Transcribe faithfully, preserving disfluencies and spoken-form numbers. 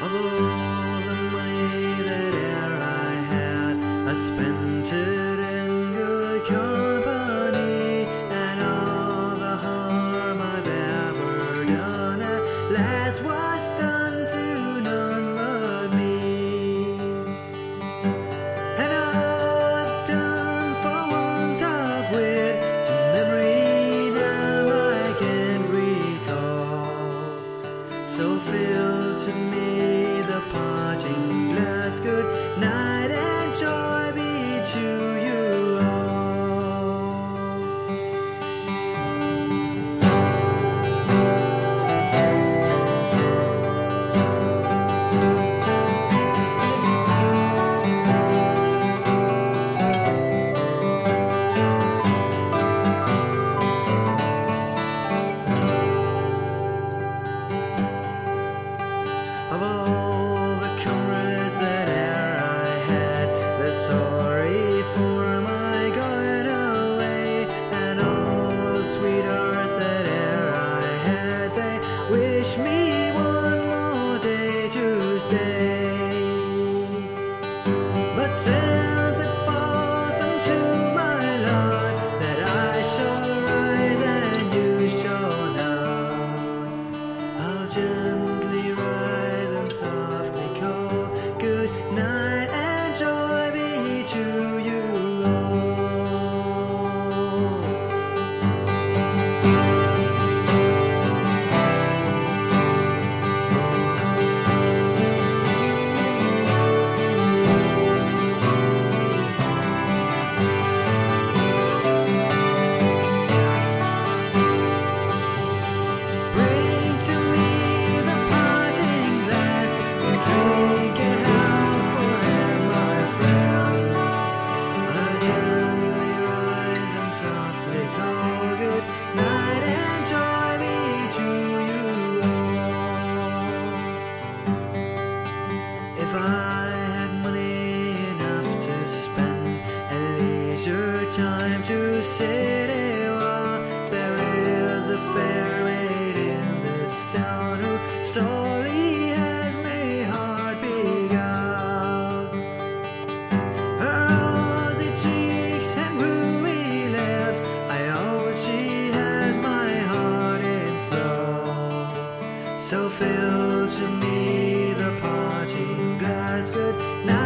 Of all the money that e'er I had, I spent it in good company, and all the harm I've ever done at last was done to none but me. And all I've done for want of wit, to memory now I can't recall. So fill to me the parting glass, good night and joy be to you all. Of all the comrades that e'er I had, they're sorry for my going away, and all the sweethearts that e'er I had, they wish me one more day to stay. But since it falls unto my lot that I shall rise and you shall not, I'll gently rise and softly call, good night and joy be to you all. Bring to me the parting glass, and drink it out for him, my friends. I gently rise and softly call, good night and joy be to you all. If I had money enough to spend, and leisure time to sit a while, there is a fair maid in this town who sorely has my heart beguiled. Her rosy cheeks and ruby lips, I own she has my heart in thrall. So fill to me the parting glass, good night.